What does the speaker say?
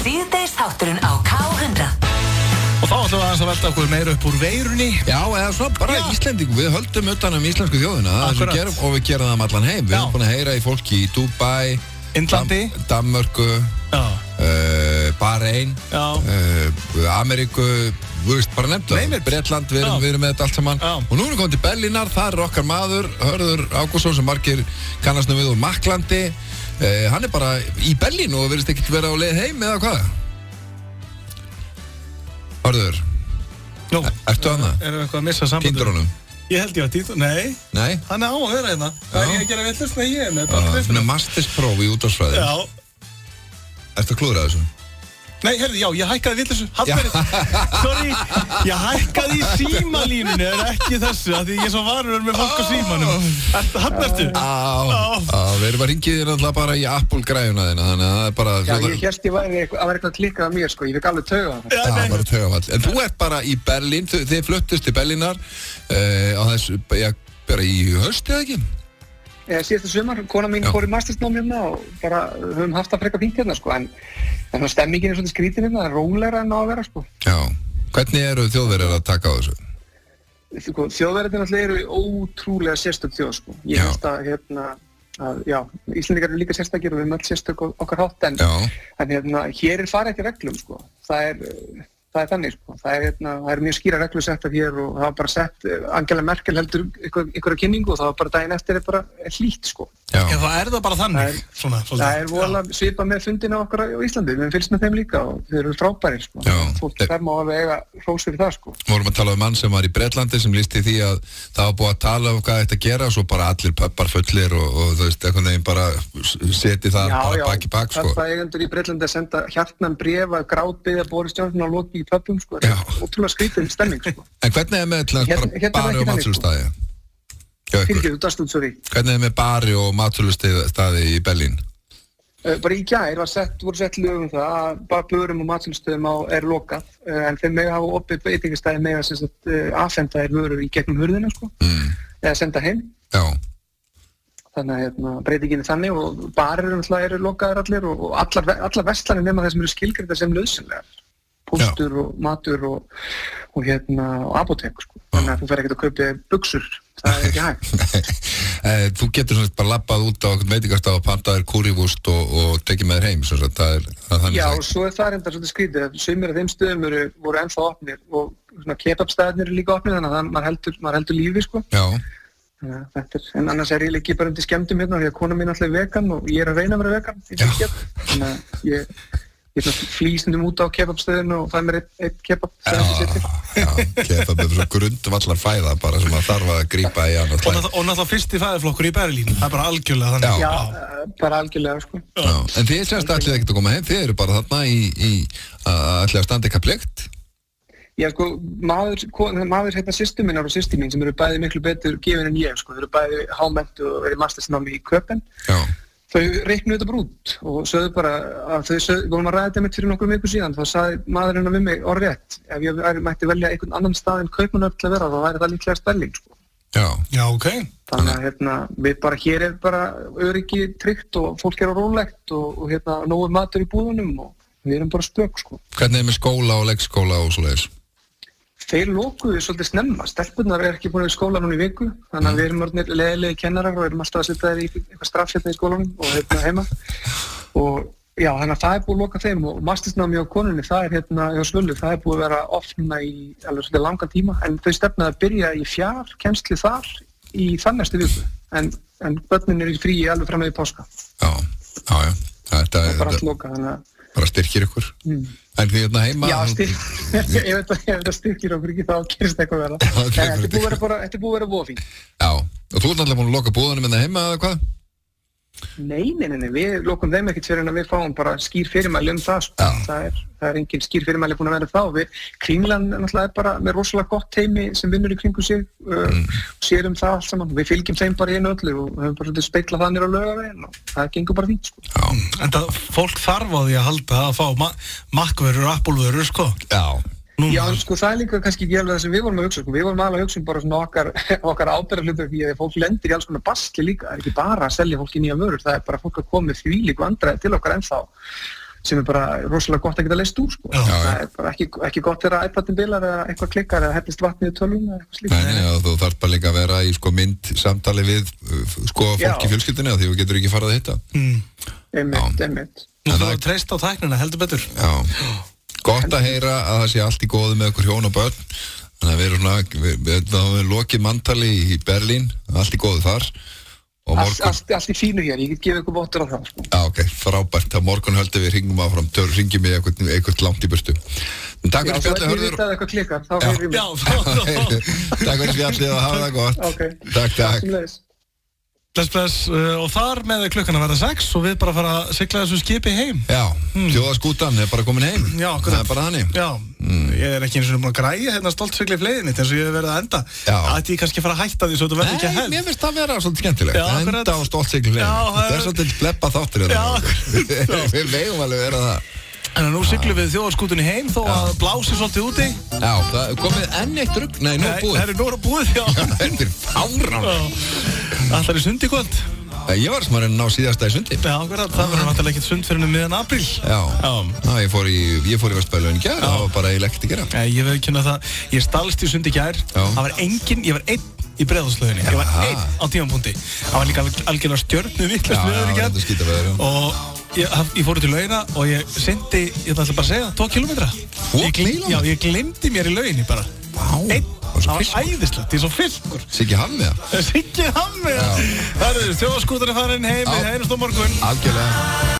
Síðdegisþátturinn á K100. Og þá ætlum við aðeins að velta okkur meira upp úr veirunni. Já, eða svo bara Íslendingu, við höldum utan íslensku þjóðina og við gerum það allan heim. Við erum búin að heyra í fólki í Dubai, Indlandi, Danmörku, Bahrein, Ameríku, þú veist, bara nefndu Bretland, við erum með þetta allt saman. Og nú erum við komið til Berlínar, þar okkar maður Hörður Ágústsson sem margir kannast við úr Makklandi. Hann bara í Berlín og verðist ekkert vera á leið heim eða hvað? Hörður, ertu hana? Erum við eitthvað að missa sambandið? Týndur honum? Ég held ég að týndur, nei. Hann á að vera hérna. Það ég að gera villust með ég með. Hann masterspróf í útvarpsfræði. Já. Ertu að klúðra þessu? Nei, herði, ég hækkaði villusu. Sorry, ég hækkaði í símalínunni, ekki þessu, af því ég svo varur með fólk á símanum. Hann ertu? Við erum að ringið þér alltaf bara í Apple-græjuna þína, þannig að það bara... Já, ég held ég væri eitthvað klikkað á mér, sko, ég fikk alveg taugavall. Já, bara taugavall. En þú ert bara í Berlín, þið fluttust til Berlínar á þessu, bara í haust eða ekki? Síðasta sumar, kona mín fór í mastersnám hérna og bara höfum haft það frekar fínt hérna, sko, en stemmingin svolítið skrítin hérna, það rólegra en á að vera, sko. Já, hvernig eru þjóðverjar að taka á þessu? Þjóðverjarnir náttúrulega eru ótrúlega sérstök þjóð, sko. Ég held að, Íslendingar eru líka sérstakir og við erum öll sérstök okkar hátt, en hér farið ekki reglum, sko. Það er þannig, sko. Það er mjög skýra reglur settar hér og það var bara sett, Angela Merkel heldur einhverja kynningu og það var bara daginn eftir bara hlýtt, sko. Já, það bara þannig. Það er voðalega svipað með fundina okkar á Íslandi, við fylgst með þeim líka og þeir eru frábærir, sko. Fólk má alveg eiga hrós fyrir það, sko. Við vorum að tala um mann sem var í Bretlandi sem lýsti því að það var búið að tala um hvað þetta gera og svo bara allir pöppar fullir og þú veist, einhvern veginn bara seti það bara bak í bak, sko. Það eigendur í Bretlandi að senda hjartnæm bréf að grátbiðja Boris Johnson að loka í pöppum, sko. Ótrúlega skrítin stemming, sko. En hvernig er með bari og matsölustaði? Hvernig er með bari og matsölustaði í Berlín? Bara í gær voru sett lögum það að bara börum og matsölustöðum er lokað en þeir mega hafa opið veitingastæði mega sem sagt afhenda þær vörur í gegnum hurðina, sko, eða senda heim. Já. Þannig að breytingin er þannig og barir eru lokaðir allir og allar verslanir nema þeir sem eru skilgreindar sem nauðsynlegar. Póstur og matur og apótek, sko. Þannig að þú fer ekkert að kaupa buxur, það er ekki hægt. Þú getur svona bara labbað út á veitingastað og pantaðir kúrívúst og tekið með þér heim, svona það er þannig. Já, og svo er það reyndar svolítið skrítið, sumir af þeim stöðum voru ennþá opnir og svona kebabstaðirnir eru líka opnir, þannig að maður heldur lífi, sko. Já. En annars er ég ekki bara undir skemmtum hérna, því að kona mín alltaf er vegan og ég er að reyna að vera vegan, þannig að ég flýstundum út á kebabstöðinu og fæ mér eitt kebab kebab er svo grundvallar fæða bara sem að þarf að grípa í annað og náttúrulega fyrsti fæðiflokkur í Berlín það er bara algjörlega þannig Já, bara algjörlega, sko. En þið semst ætlið ekkert að koma heim, þið eru bara þarna ætlið að standa eitthvað plikt? Já, sko, maður hérna systur minnar og systir mín sem eru bæði miklu betur gefin en ég, sko, þeir eru bæði hámentu og verið mastersnámi í Köpen. Já. Þau reiknuðu þetta bara út og sögðu bara að við vorum að ræða þetta mitt fyrir nokkrum vikum síðan, þá sagði maðurinn við mig orðrétt, ef ég mætti velja einhvern annan stað en Kaupmannahöfn til að vera, þá væri það líklegast Berlín, sko. Já, ok. Þannig að við bara, hér er bara öryggi tryggt og fólk er rólegt og nógu matur í búðunum og við erum bara spök, sko. Hvernig er með skóla og leikskóla og svoleiðis? Þeir lokuðu svolítið snemma, stelpurnar ekki búin í skóla núna í viku, þannig að við erum orðnir leiðilegi kennarar og erum alltaf að setja þeir í eitthvað straff hérna í skólanum og heima. Og já, þannig að það er búið að loka þeim og mastersnámi á konunni, það er hérna hjá Svölu, það er búið að vera opna í alveg svolítið langan tíma, en þau stefnaði að byrja í fjarkennslu þar í næstu viku, en börnin í fríi alveg fram með í páska. Já, þetta er bara allt lokað, þannig að bara styrkir ykkur. En því hérna heima... Já, ef þetta styrkir okkur ekki, þá gerist eitthvað vera. Þetta er búið að vera vofín. Já, og þú ert náttúrulega búin að loka búðunum hérna heima eða hvað? Nei, við lokum þeim ekkert fyrir en að við fáum bara skýr fyrirmæli það, sko. Það er engin skýr fyrirmæli búin að vera þá. Kringlan náttúrulega er bara með rosalega gott teymi sem vinnur í kringu sig og sér það allt saman. Við fylgjum þeim bara í einu öllu og höfum bara speiklað það niður á Laugaveginn og það gengur bara fínt, sko. En fólk þarf á því að halda að fá makkvörur, appulvörur, sko. Já, sko, það er líka kannski ekki alveg það sem við vorum að hugsa, sko. Við vorum alveg að hugsa bara svona okkar ábyrgðarhlutur því að fólk lendir í alls konar basli líka. Það er ekki bara að selja fólki nýja vörur, það er bara fólk að koma með þvílíku vandræði til okkar ennþá. sem bara rosalega gott að geta leyst úr, sko. Það bara ekki gott þegar iPadin bilar eða eitthvað klikkar eða hellist vatnið í tölvuna eða eitthvað slíkt. Nei, þú þarf bara líka að vera í sko mynd samtali við sko fólk í fjölskyldunni því þú getur ekki farið að hitta. Einmitt. Nú þarf að treysta á tæknina, heldur betur. Já. Gott að heyra að það sé allt í góðu með okkur hjón og börn. Þannig að við erum lokið manntalið í Berlín, allt í góðu þar. Allt í fínu hér, ég get gefið ykkur vottur á það, sko. Já, ok, frábært. Á morgun höldum við hringum áfram, ringjum við eitthvað langt í burtu. Takk fyrir spjallið, Hörður. Já, svo ekki vitað eitthvað klikkar, þá fyrir við mig. Takk fyrir spjallið og hafa það gott. Ok. Takk. Bless, og þar með klukkan að vera 6 og við bara fara að sigla þessu skipi heim. Já, þjóðaskútan er bara komin heim. Já, það er bara þannig. Já, ég er ekki eins og búin að græja hérna stoltsigli fleiðinni eins og ég hef verið að enda. Ætti ég kannski að fara að hætta því svo þetta verður ekki að held. Nei, mér finnst það vera svolítið skemmtilegt. Enda á stoltsigli fleiðinni. Þetta er svolítið bleppa þáttur hérna. Við vegum alveg vera það. En nú siglum við þjóðarskútunni heim þó að blási svolítið úti. Já, það komið enn eitt rugg. Nei, nú er búið. Nú er búið, já. Þetta er fáránlegt. Allar í sund í kvöld. Ég var sem að ná síðasta í sundi. Já, akkurat, það verður náttúrulega ekkert sund fyrir miðjan apríl. Já, ég fór í Vestbælaun í gær, það var bara eiginlega ekkert að gera. Ég veit ekki það, ég stalst í sund í gær, það var engin, ég var einn í Breiðholtslauginni, ég var einn á tímapunkti. Það var líka algjörlega stjörnu vitlaust veður í gær. Og ég fór út í laugina og ég syndi, ég ætla bara að segja, 2 kilometra. Já, ég gleymdi mér í lauginni bara. Einn. Það var æðislegt, ég er svo fiskur. Siggi Hammiða. Það eru þjóðaskútan farin heim, við heyrumst á morgun. Algjörlega.